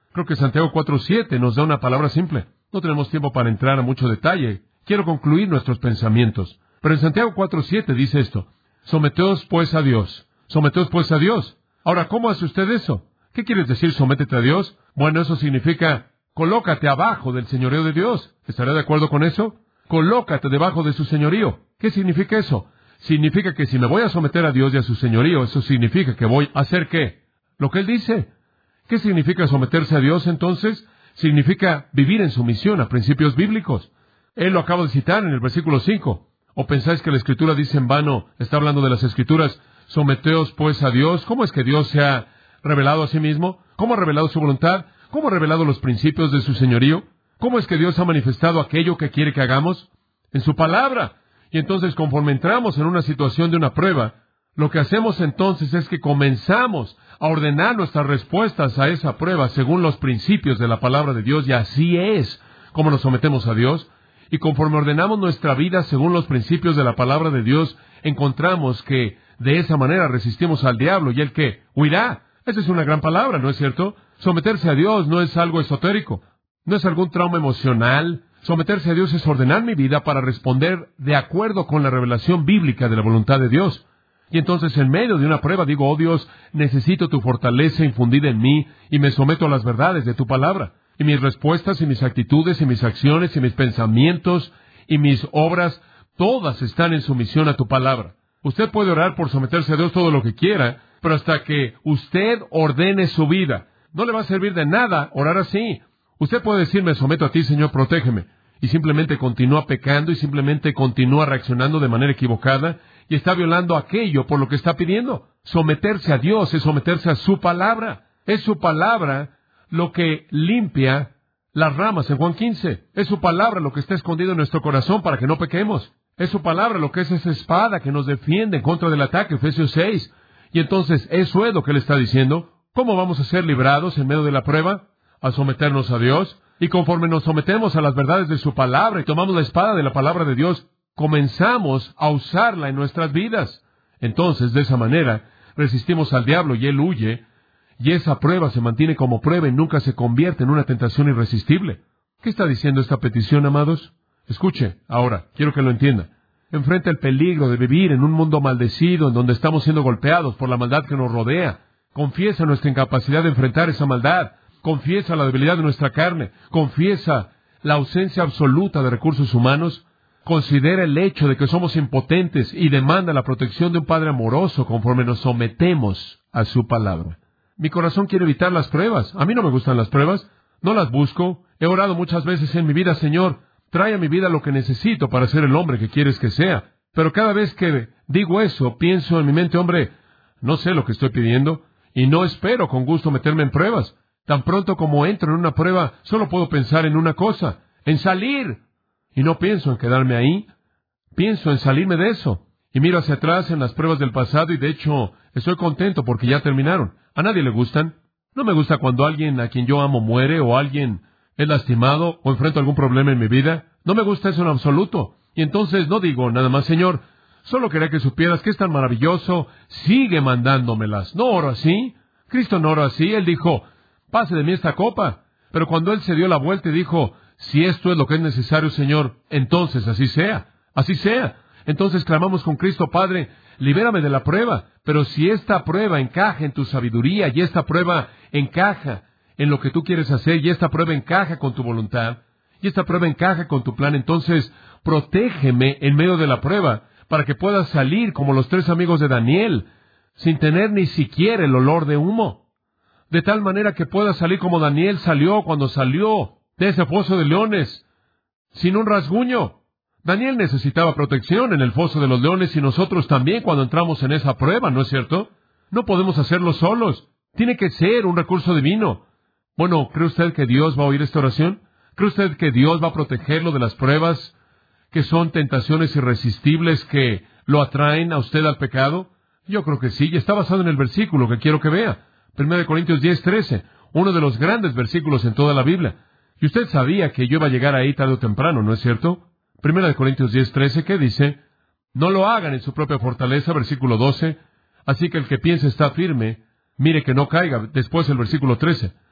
Creo que Santiago cuatro siete nos da una palabra simple. No tenemos tiempo para entrar a mucho detalle. Quiero concluir nuestros pensamientos. Pero en Santiago cuatro siete dice esto: someteos pues a Dios. Someteos pues a Dios. Ahora, ¿cómo hace usted eso? ¿Qué quieres decir sométete a Dios? Bueno, eso significa colócate abajo del señorío de Dios. ¿Estará de acuerdo con eso? Colócate debajo de su señorío. ¿Qué significa eso? Significa que si me voy a someter a Dios y a su señorío, eso significa que voy a hacer ¿qué? Lo que Él dice. ¿Qué significa someterse a Dios entonces? Significa vivir en sumisión a principios bíblicos. Él lo acaba de citar en el versículo cinco. ¿O pensáis que la Escritura dice en vano, está hablando de las Escrituras, someteos pues a Dios? ¿Cómo es que Dios se ha revelado a sí mismo? ¿Cómo ha revelado su voluntad? ¿Cómo ha revelado los principios de su señorío? ¿Cómo es que Dios ha manifestado aquello que quiere que hagamos? En su palabra. Y entonces, conforme entramos en una situación de una prueba, lo que hacemos entonces es que comenzamos a ordenar nuestras respuestas a esa prueba según los principios de la palabra de Dios, y así es como nos sometemos a Dios. Y conforme ordenamos nuestra vida según los principios de la palabra de Dios, encontramos que de esa manera resistimos al diablo, y él que huirá. Esa es una gran palabra, ¿no es cierto? Someterse a Dios no es algo esotérico, no es algún trauma emocional. Someterse a Dios es ordenar mi vida para responder de acuerdo con la revelación bíblica de la voluntad de Dios. Y entonces, en medio de una prueba, digo, oh Dios, necesito tu fortaleza infundida en mí, y me someto a las verdades de tu palabra. Y mis respuestas, y mis actitudes, y mis acciones, y mis pensamientos, y mis obras, todas están en sumisión a tu palabra. Usted puede orar por someterse a Dios todo lo que quiera, pero hasta que usted ordene su vida, no le va a servir de nada orar así. Usted puede decir, me someto a ti, Señor, protégeme, y simplemente continúa pecando, y simplemente continúa reaccionando de manera equivocada, y está violando aquello por lo que está pidiendo. Someterse a Dios es someterse a su palabra. Es su palabra lo que limpia las ramas en Juan quince. Es su palabra lo que está escondido en nuestro corazón para que no pequemos. Es su palabra lo que es esa espada que nos defiende en contra del ataque, Efesios seis. Y entonces, eso es lo que él está diciendo. ¿Cómo vamos a ser librados en medio de la prueba? A someternos a Dios. Y conforme nos sometemos a las verdades de su palabra y tomamos la espada de la palabra de Dios, comenzamos a usarla en nuestras vidas. Entonces, de esa manera, resistimos al diablo y él huye. Y esa prueba se mantiene como prueba y nunca se convierte en una tentación irresistible. ¿Qué está diciendo esta petición, amados? Escuche, ahora, quiero que lo entienda. Enfrenta el peligro de vivir en un mundo maldecido, en donde estamos siendo golpeados por la maldad que nos rodea. Confiesa nuestra incapacidad de enfrentar esa maldad. Confiesa la debilidad de nuestra carne. Confiesa la ausencia absoluta de recursos humanos. Considera el hecho de que somos impotentes y demanda la protección de un Padre amoroso conforme nos sometemos a su palabra. Mi corazón quiere evitar las pruebas. A mí no me gustan las pruebas. No las busco. He orado muchas veces en mi vida, Señor, trae a mi vida lo que necesito para ser el hombre que quieres que sea. Pero cada vez que digo eso, pienso en mi mente, hombre, no sé lo que estoy pidiendo y no espero con gusto meterme en pruebas. Tan pronto como entro en una prueba, solo puedo pensar en una cosa, en salir. Y no pienso en quedarme ahí. Pienso en salirme de eso. Y miro hacia atrás en las pruebas del pasado y de hecho estoy contento porque ya terminaron. A nadie le gustan. No me gusta cuando alguien a quien yo amo muere o alguien es lastimado o enfrento algún problema en mi vida. No me gusta eso en absoluto. Y entonces no digo nada más, Señor, solo quería que supieras que es tan maravilloso, sigue mandándomelas. No oro así. Cristo no oró así. Él dijo, pase de mí esta copa. Pero cuando Él se dio la vuelta y dijo, si esto es lo que es necesario, Señor, entonces así sea. Así sea. Entonces clamamos con Cristo, Padre, libérame de la prueba. Pero si esta prueba encaja en tu sabiduría y esta prueba encaja en lo que tú quieres hacer y esta prueba encaja con tu voluntad y esta prueba encaja con tu plan, entonces protégeme en medio de la prueba para que pueda salir como los tres amigos de Daniel sin tener ni siquiera el olor de humo. De tal manera que pueda salir como Daniel salió cuando salió de ese foso de leones, sin un rasguño. Daniel necesitaba protección en el foso de los leones y nosotros también cuando entramos en esa prueba, ¿no es cierto? No podemos hacerlo solos. Tiene que ser un recurso divino. Bueno, ¿cree usted que Dios va a oír esta oración? ¿Cree usted que Dios va a protegerlo de las pruebas que son tentaciones irresistibles que lo atraen a usted al pecado? Yo creo que sí, y está basado en el versículo que quiero que vea. Primera de Corintios diez, trece, uno de los grandes versículos en toda la Biblia. Y usted sabía que yo iba a llegar ahí tarde o temprano, ¿no es cierto? Primera de Corintios diez, trece, ¿qué dice? No lo hagan en su propia fortaleza, versículo doce. Así que el que piense está firme, mire que no caiga. Después el versículo trece.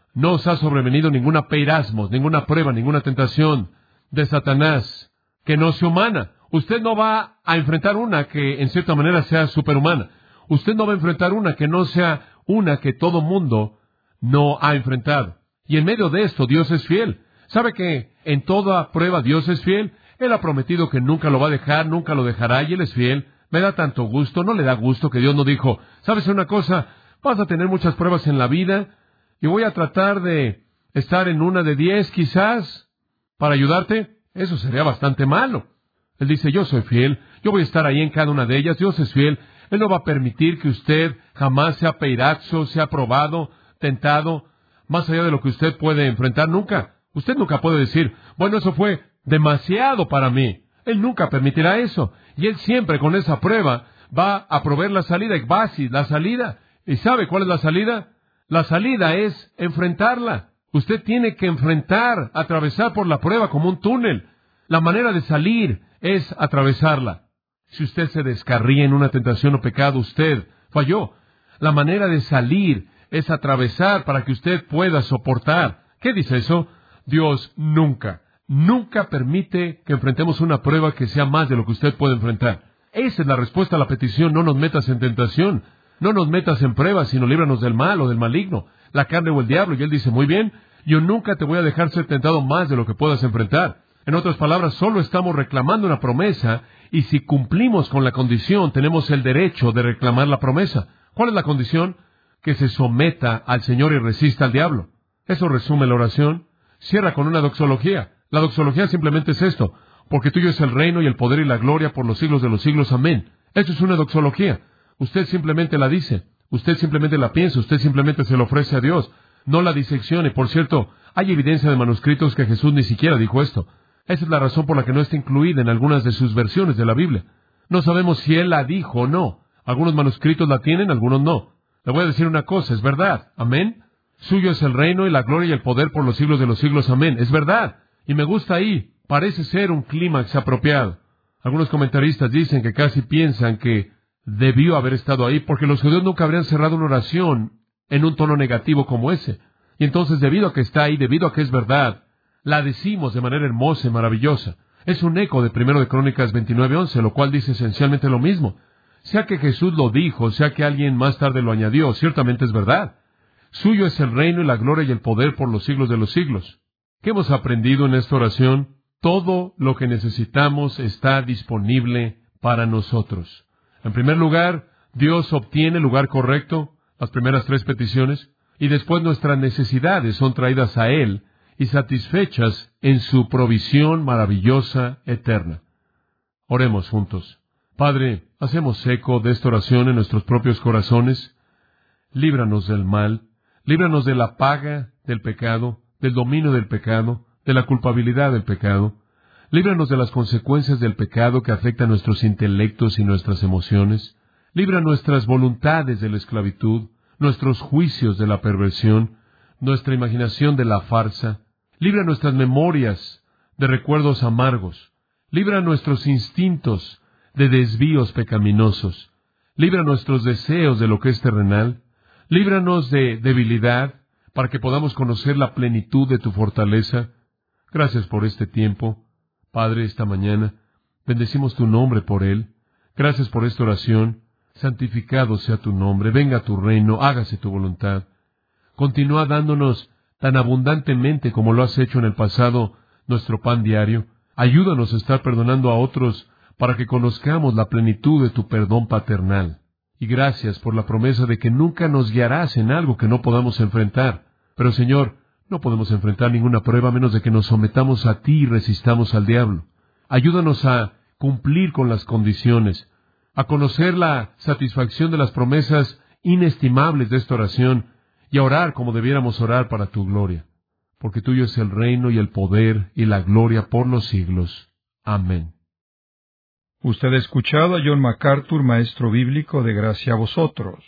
no os ha sobrevenido ninguna peirasmos, ninguna prueba, ninguna tentación de Satanás que no sea humana. Usted no va a enfrentar una que en cierta manera sea superhumana. Usted no va a enfrentar una que no sea una que todo mundo no ha enfrentado. Y en medio de esto, Dios es fiel. ¿Sabe que en toda prueba Dios es fiel? Él ha prometido que nunca lo va a dejar, nunca lo dejará, y Él es fiel. Me da tanto gusto, no le da gusto que Dios no dijo, ¿sabes una cosa? Vas a tener muchas pruebas en la vida, y voy a tratar de estar en una de diez quizás, para ayudarte. Eso sería bastante malo. Él dice, yo soy fiel, yo voy a estar ahí en cada una de ellas, Dios es fiel. Él no va a permitir que usted jamás sea peirazo, sea probado, tentado, más allá de lo que usted puede enfrentar nunca. Usted nunca puede decir, bueno, eso fue demasiado para mí. Él nunca permitirá eso. Y Él siempre con esa prueba va a proveer la salida, Ekbasis, la salida. ¿Y sabe cuál es la salida? La salida es enfrentarla. Usted tiene que enfrentar, atravesar por la prueba como un túnel. La manera de salir es atravesarla. Si usted se descarría en una tentación o pecado, usted falló. La manera de salir es atravesar para que usted pueda soportar. ¿Qué dice eso? Dios nunca, nunca permite que enfrentemos una prueba que sea más de lo que usted puede enfrentar. Esa es la respuesta a la petición, no nos metas en tentación, no nos metas en pruebas, sino líbranos del mal o del maligno, la carne o el diablo. Y Él dice, muy bien, yo nunca te voy a dejar ser tentado más de lo que puedas enfrentar. En otras palabras, solo estamos reclamando una promesa, y si cumplimos con la condición, tenemos el derecho de reclamar la promesa. ¿Cuál es la condición? Que se someta al Señor y resista al diablo. Eso resume la oración. Cierra con una doxología. La doxología simplemente es esto: porque tuyo es el reino y el poder y la gloria por los siglos de los siglos. Amén. Eso es una doxología. Usted simplemente la dice. Usted simplemente la piensa. Usted simplemente se lo ofrece a Dios. No la diseccione. Por cierto, hay evidencia de manuscritos que Jesús ni siquiera dijo esto. Esa es la razón por la que no está incluida en algunas de sus versiones de la Biblia. No sabemos si Él la dijo o no. Algunos manuscritos la tienen, algunos no. Le voy a decir una cosa, es verdad. Amén. Suyo es el reino y la gloria y el poder por los siglos de los siglos. Amén. Es verdad. Y me gusta ahí. Parece ser un clímax apropiado. Algunos comentaristas dicen que casi piensan que debió haber estado ahí, porque los judíos nunca habrían cerrado una oración en un tono negativo como ese. Y entonces, debido a que está ahí, debido a que es verdad, la decimos de manera hermosa y maravillosa. Es un eco de Primero de Crónicas veintinueve once, lo cual dice esencialmente lo mismo. Sea que Jesús lo dijo, sea que alguien más tarde lo añadió, ciertamente es verdad. Suyo es el reino y la gloria y el poder por los siglos de los siglos. ¿Qué hemos aprendido en esta oración? Todo lo que necesitamos está disponible para nosotros. En primer lugar, Dios obtiene el lugar correcto, las primeras tres peticiones, y después nuestras necesidades son traídas a Él y satisfechas en su provisión maravillosa eterna. Oremos juntos. Padre, hacemos eco de esta oración en nuestros propios corazones. Líbranos del mal, líbranos de la paga del pecado, del dominio del pecado, de la culpabilidad del pecado. Líbranos de las consecuencias del pecado que afectan nuestros intelectos y nuestras emociones. Libra nuestras voluntades de la esclavitud, nuestros juicios de la perversión, nuestra imaginación de la farsa. Libra nuestras memorias de recuerdos amargos. Libra nuestros instintos de desvíos pecaminosos. Libra nuestros deseos de lo que es terrenal. Líbranos de debilidad, para que podamos conocer la plenitud de tu fortaleza. Gracias por este tiempo. Padre, esta mañana, bendecimos tu nombre por él. Gracias por esta oración. Santificado sea tu nombre. Venga tu reino, hágase tu voluntad. Continúa dándonos tan abundantemente como lo has hecho en el pasado nuestro pan diario. Ayúdanos a estar perdonando a otros para que conozcamos la plenitud de tu perdón paternal. Y gracias por la promesa de que nunca nos guiarás en algo que no podamos enfrentar. Pero, Señor, no podemos enfrentar ninguna prueba a menos de que nos sometamos a ti y resistamos al diablo. Ayúdanos a cumplir con las condiciones, a conocer la satisfacción de las promesas inestimables de esta oración y a orar como debiéramos orar para tu gloria. Porque tuyo es el reino y el poder y la gloria por los siglos. Amén. Usted ha escuchado a John MacArthur, maestro bíblico de Gracia a Vosotros.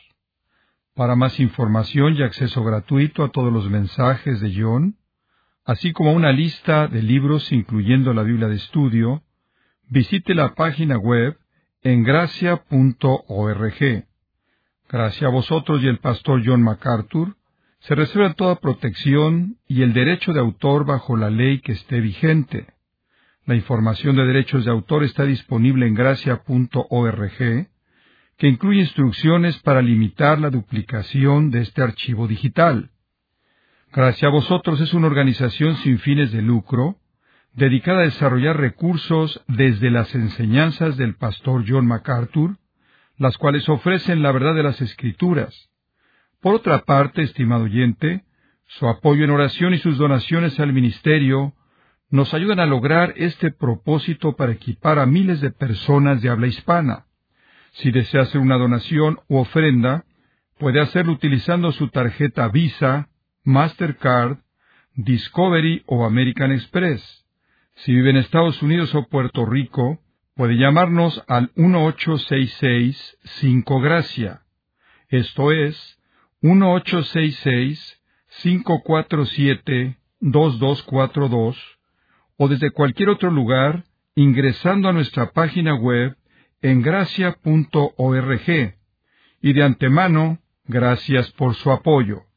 Para más información y acceso gratuito a todos los mensajes de John, así como una lista de libros incluyendo la Biblia de estudio, visite la página web en gracia punto org. Gracia a Vosotros y el pastor John MacArthur Se reserva toda protección y el derecho de autor bajo la ley que esté vigente. La información de derechos de autor está disponible en gracia punto org, que incluye instrucciones para limitar la duplicación de este archivo digital. Gracia a Vosotros es una organización sin fines de lucro, dedicada a desarrollar recursos desde las enseñanzas del pastor John MacArthur, las cuales ofrecen la verdad de las Escrituras. Por otra parte, estimado oyente, su apoyo en oración y sus donaciones al ministerio nos ayudan a lograr este propósito para equipar a miles de personas de habla hispana. Si desea hacer una donación u ofrenda, puede hacerlo utilizando su tarjeta Visa, Mastercard, Discovery o American Express. Si vive en Estados Unidos o Puerto Rico, puede llamarnos al uno ocho seis seis cinco Gracia. Esto es uno ocho seis seis cinco cuatro siete dos dos cuatro dos, o desde cualquier otro lugar ingresando a nuestra página web en gracia punto org. Y de antemano, gracias por su apoyo.